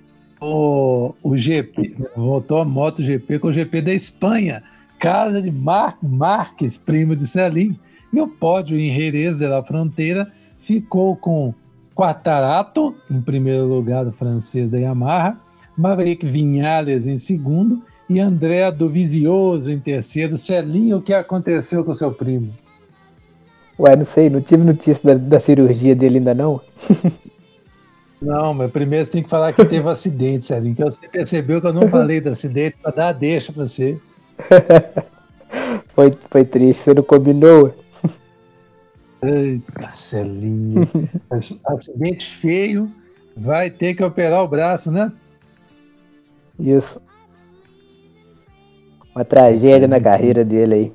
voltou a MotoGP com o GP da Espanha, casa de Marques, primo de Celim, e o pódio em Jerez de la Fronteira ficou com Quartararo em primeiro lugar, do francês da Yamaha, Maverick Viñales em segundo e André Dovizioso em terceiro. Celinho, o que aconteceu com seu primo? Não sei, não tive notícia da cirurgia dele ainda não. Não, mas primeiro você tem que falar que teve acidente, Celinho, que você percebeu que eu não falei do acidente para dar a deixa para você. Foi triste, você não combinou? Eita, Celinho. Acidente feio, vai ter que operar o braço, né? Isso. Uma tragédia na carreira dele aí.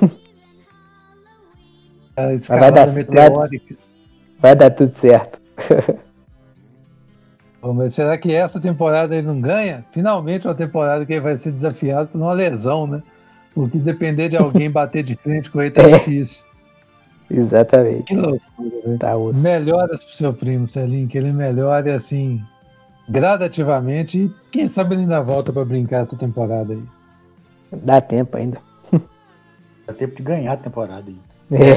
A escalada meteórica. Vai dar tudo certo. Bom, mas será que essa temporada ele não ganha? Finalmente uma temporada que ele vai ser desafiado por uma lesão, né? Porque depender de alguém bater de frente com ele tá difícil. Exatamente. Que loucura, né? Tá osso. Melhoras pro seu primo, Celinho, que ele melhore assim, gradativamente. E quem sabe ele ainda volta para brincar essa temporada aí. Dá tempo ainda. Dá tempo de ganhar a temporada aí.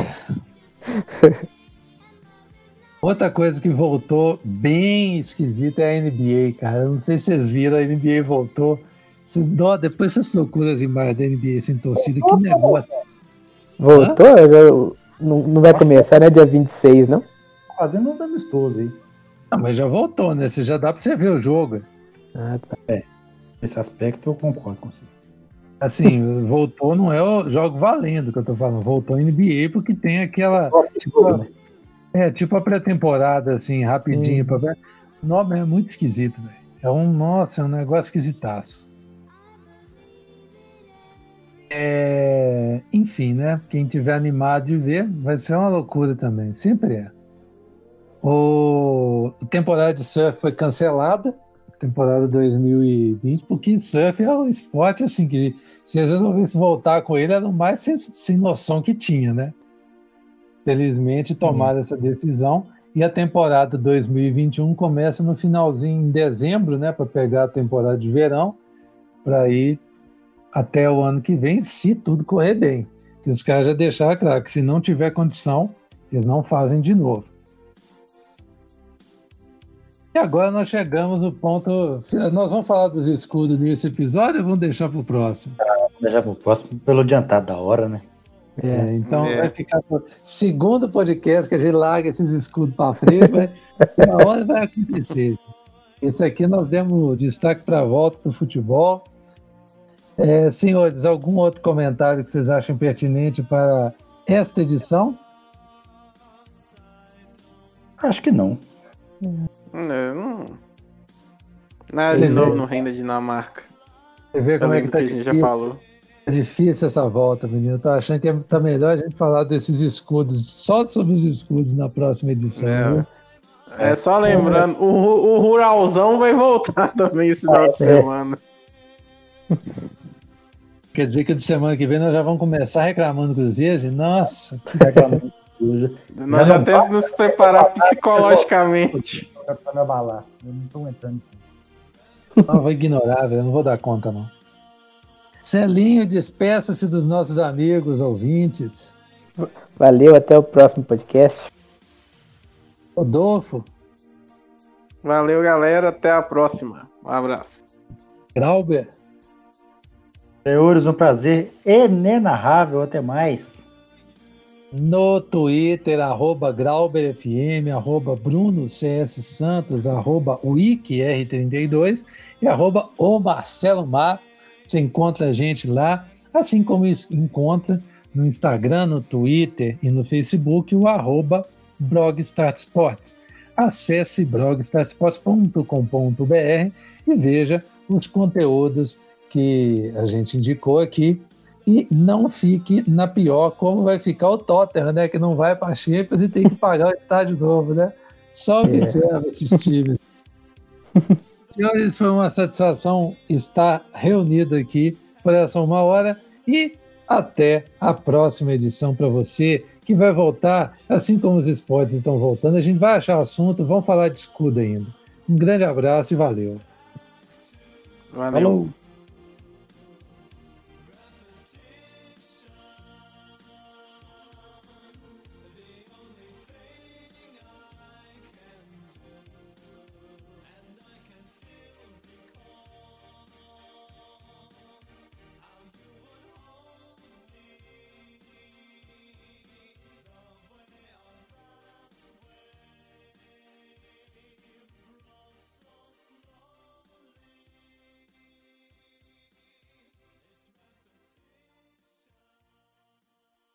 Outra coisa que voltou bem esquisita é a NBA, cara. Eu não sei se vocês viram, a NBA voltou. Depois vocês procuram as imagens da NBA sem torcida, que negócio. Voltou? Não vai começar, né? Dia 26, não? Fazendo uns amistosos aí. Não, mas já voltou, né? Já dá pra você ver o jogo. Ah, tá. Nesse aspecto eu concordo com você. Assim, voltou não é o jogo valendo que eu tô falando. Voltou a NBA porque tem aquela... Tipo a pré-temporada, assim, rapidinho. Pra ver. Não, é muito esquisito, velho. É um negócio esquisitaço. Enfim, né? Quem tiver animado de ver, vai ser uma loucura também. Sempre é. A temporada de surf foi cancelada, temporada 2020, porque surf é um esporte, assim, que se eles resolvessem voltar com ele, era o mais sem noção que tinha, né? Felizmente tomaram essa decisão e a temporada 2021 começa no finalzinho, em dezembro, né, para pegar a temporada de verão, para ir até o ano que vem, se tudo correr bem. Que os caras já deixaram claro que se não tiver condição, eles não fazem de novo. E agora nós chegamos no ponto... Nós vamos falar dos escudos nesse episódio ou vamos deixar para o próximo? Vamos deixar para o próximo pelo adiantado da hora, né? Então vai ficar o segundo podcast que a gente larga esses escudos para frente, uma hora vai acontecer. Esse aqui nós demos destaque para a volta do futebol. Senhores, algum outro comentário que vocês acham pertinente para esta edição? Acho que não. Não. Nada de novo no Reino da Dinamarca. Você vê como é que tá a gente já falou. É difícil essa volta, menino. Eu tô achando que tá melhor a gente falar desses escudos, só sobre os escudos na próxima edição. Só lembrando, o Ruralzão vai voltar também esse final de semana. Quer dizer que de semana que vem nós já vamos começar reclamando do Cruzeiro, gente? Nossa. Nós já temos que nos preparar psicologicamente. Pra me abalar. Eu não tô entrando nisso. Não, vou ignorar, velho. Não vou dar conta, não. Celinho, despeça-se dos nossos amigos ouvintes. Valeu, até o próximo podcast. Rodolfo. Valeu, galera. Até a próxima. Um abraço. Grauber. Senhores, um prazer inenarrável. Até mais. No Twitter, @GrauberFM, @BrunoCSSantos, @WikiR32 e @OMarceloMar. Você encontra a gente lá, assim como encontra no Instagram, no Twitter e no Facebook o @BrogstartSports. Acesse brogstartsports.com.br e veja os conteúdos que a gente indicou aqui. E não fique na pior, como vai ficar o Tottenham, né? Que não vai para a Champions e tem que pagar o estádio novo, né? Só observa esses times. Senhores, foi uma satisfação estar reunido aqui por essa uma hora e até a próxima edição para você, que vai voltar, assim como os esportes estão voltando. A gente vai achar assunto, vamos falar de escudo ainda. Um grande abraço e valeu. Valeu.